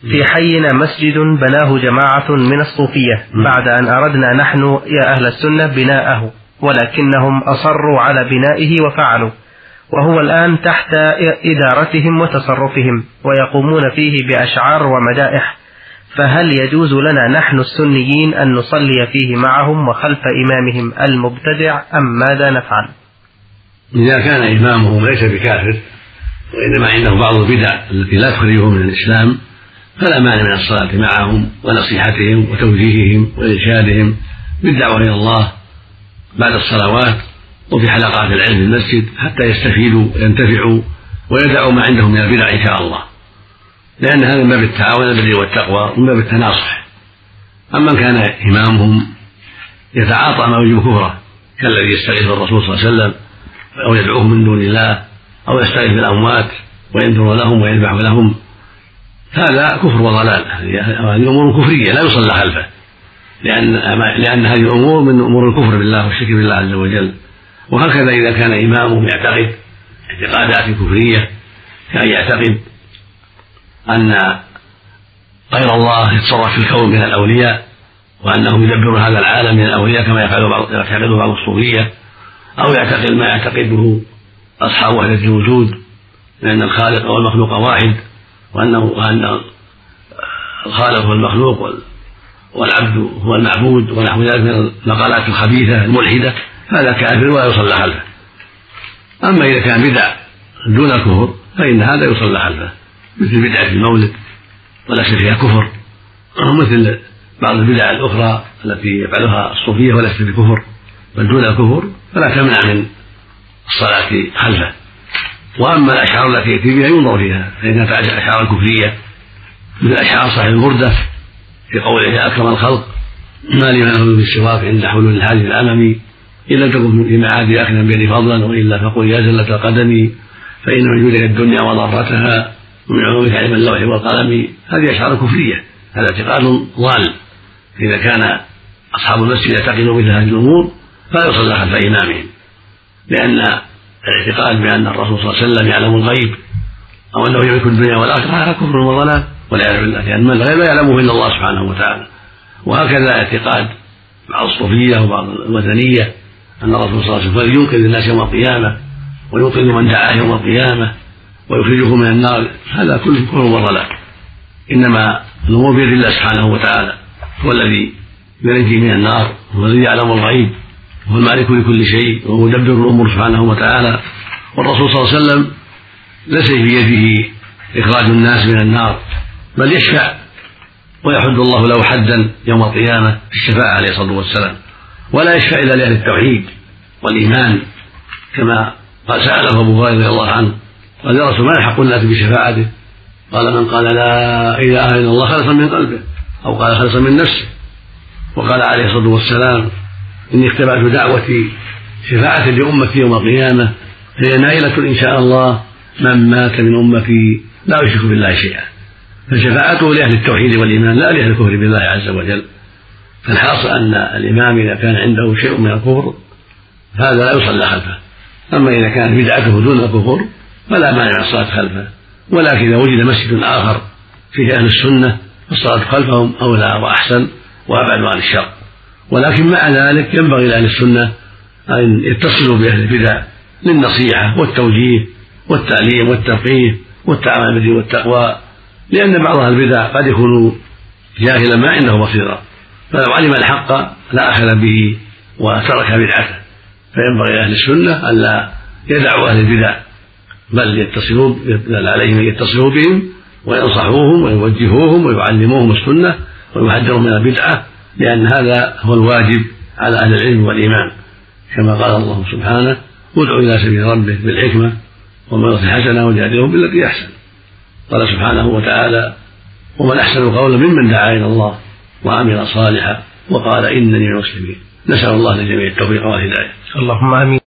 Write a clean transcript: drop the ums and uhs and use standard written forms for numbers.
في حينا مسجد بناه جماعة من الصوفية بعد أن أردنا نحن يا أهل السنة بناءه، ولكنهم أصروا على بنائه وفعلوا، وهو الآن تحت إدارتهم وتصرفهم، ويقومون فيه بأشعار ومدائح، فهل يجوز لنا نحن السنيين أن نصلي فيه معهم وخلف إمامهم المبتدع أم ماذا نفعل؟ إذا كان إمامهم ليس بكافر وإنما عنده بعض البدع التي لا تخرجه من الإسلام فلا مانع من الصلاة معهم ونصيحتهم وتوجيههم وإرشادهم بالدعوة إلى الله بعد الصلوات وفي حلقات العلم في المسجد حتى يستفيدوا وينتفعوا ويدعوا ما عندهم من البدع إن شاء الله، لأن هذا من باب التعاون على البر والتقوى ومن باب التناصح. أما كان إمامهم يتعاطى ما يوجب كفره كالذي يستغيث بالرسول صلى الله عليه وسلم أو يدعوهم من دون الله أو يستغيث بالأموات وينذر لهم ويذبح لهم، هذا كفر وضلال، هذه أمور كفرية لا يصلى خلفه، لأن هذه الأمور من أمور الكفر بالله والشرك بالله عز وجل. وهكذا إذا كان إمامهم يعتقد اعتقادات كفرية كأن يعتقد أن غير الله يتصرف في الكون من الأولياء وأنه يدبر هذا العالم من الأولياء كما يعتقده بعض الصوفية، أو يعتقد ما يعتقده أصحاب وحدة الوجود لأن الخالق والمخلوق واحد، وأن الخالق هو المخلوق والعبد هو المعبود ونحو ذلك من المقالات الخبيثة الملحدة، هذا كافر ولا يصلى خلفه. أما إذا كان بدع دون الكفر فإن هذا يصلى خلفه، مثل بدعة المولد وليس فيها كفر، ومثل بعض البدع الأخرى التي يفعلها الصوفية وليست بكفر بل دون الكفر فلا تمنع من الصلاة خلفه. وأما الأشعار التي يأتي بها ينظر فيها، فإن كانت أشعار كفرية مثل أشعار صاحب البردة في قوله أكرم الخلق ما لمن أخذ بالسواك عند حلول الحادث الأممي إن لم تكن في معادي أكرم بيدي فضلا وإلا فقل يا زلة القدم فإن من جودك الدنيا وضرتها ومن علومك علم اللوح والقلم. هذه أشعار كفرية، هذا اعتقاد ضال. إذا كان أصحاب المسجد يعتقدون مثل هذه الأمور فلا يصلى خلف إمامهم، لأن الاعتقاد بأن الرسول صلى الله عليه وسلم يعلم الغيب أو أنه يملك الدنيا والآخرة هذا كفر وضلال والعياذ بالله، لأن الغيب لا يعلمه إلا الله سبحانه وتعالى. وهكذا اعتقاد بعض الصوفية وبعض الوثنية أن الرسول صلى الله عليه وسلم ينقذ الناس يوم القيامة وينقذ من دعاه يوم القيامة ويخرجه من النار، هذا كله كفر وضلال. إنما الأمور بيد الله سبحانه وتعالى، هو الذي ينجي من النار، هو الذي يعلم الغيب، هو المالك لكل شيء وهو مدبر الأمور سبحانه وتعالى. والرسول صلى الله عليه وسلم ليس في يده إخراج الناس من النار بل يشفع ويحد الله له حدا يوم القيامة الشفاعة عليه الصلاة والسلام، ولا يشفع إلا لأهل التوحيد والإيمان كما قال سأله أبو هريرة رضي الله عنه قال يا رسول ما يحق الناس بشفاعته؟ قال من قال لا إله إلا الله خلصا من قلبه أو قال خلصا من نفسه. وقال عليه الصلاة والسلام إني اختبأت دعوتي شفاعة لأمتي يوم القيامة هي نائلة إن شاء الله من مات من أمتي لا يشرك بالله شيئا. فشفاعته لأهل التوحيد والإيمان لا لأهل الكفر بالله عز وجل. فالحاصل أن الإمام إذا كان عنده شيء من الكفر هذا لا يصلى خلفه. أما إذا كانت بدعته دون الكفر فلا مانع من الصلاة خلفه، ولكن إذا وجد مسجد آخر فيه أهل السنة فالصلاة خلفهم أولى وأحسن وأبعد عن الشر. ولكن مع ذلك ينبغي لأهل السنة أن يتصلوا بأهل البدع للنصيحة والتوجيه والتعليم والتفقيه والتعامل بالدين والتقوى، لأن بعض أهل البدع قد يكون جاهلا ما عنده بصيرة، فلو علم الحق لا أخذ به وترك بدعته. فينبغي أهل السنة أن لا يدعوا أهل البدع بل عليهم أن يتصلوا بهم وينصحوهم ويوجهوهم ويعلموهم السنة ويحذرهم من البدعة، لأن هذا هو الواجب على أهل العلم والإيمان، كما قال الله سبحانه ادع إلى سبيل ربك بالحكمة والموعظة الحسنة وجادلهم بالتي أحسن. قال سبحانه وتعالى ومن أحسن قولا ممن دعا إلى الله وعمل صالحا وقال إنني من المسلمين. نسأل الله للجميع التوفيق والهداية. اللهم آمين.